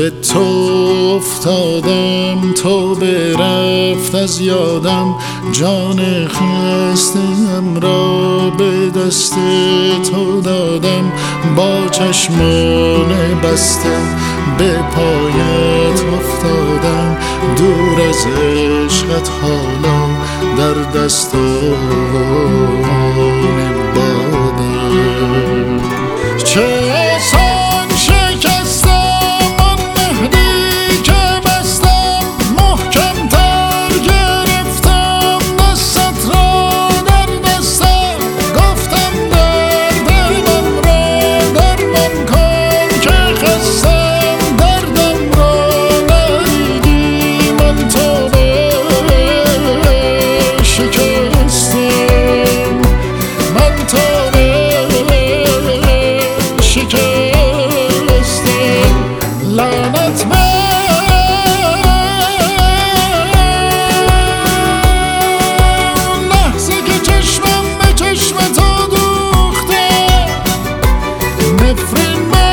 به تو افتادم، تو برفت از یادم، جان خسته‌ام را به دست تو دادم. با چشمان بسته به پایت افتادم، دور از عشقت حالا در دستان بادم. چه آسان شکستم آن مهدی که بستم، محکم تر گرفتم دستت را در دستم. گفتم درد من را درمان کن که خستم، دردم را ندیدی من تو شکستم، من تو شکستم. لعنت به لحظه که چشمم به چشم تو دوخته، نفرین به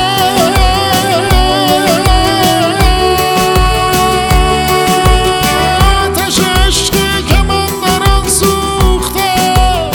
آتش عشقی که من در آن سوختم.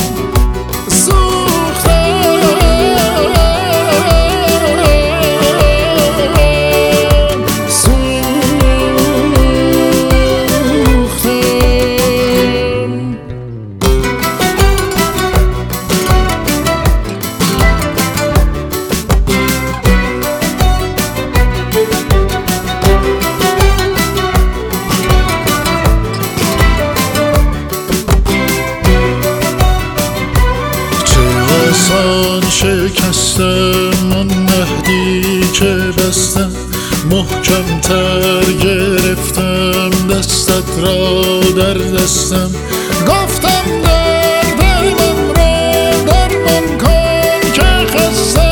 آسان شکستم آن مهدی که بستم، محکم تر گرفتم دستت را در دستم. گفتم درد من را درمان کن که خستم.